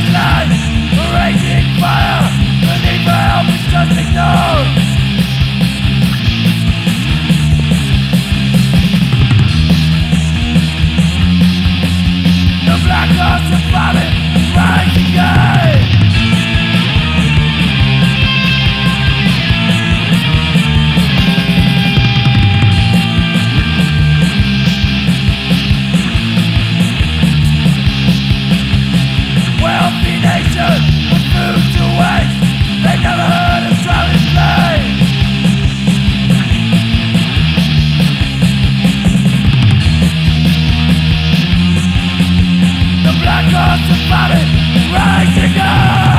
wasteland, a raging fire. The need for help is just ignored. The black lost of famine rise again. Wealthy nation with food to waste. They never heard of drowning flames. The black horse of famine rise again.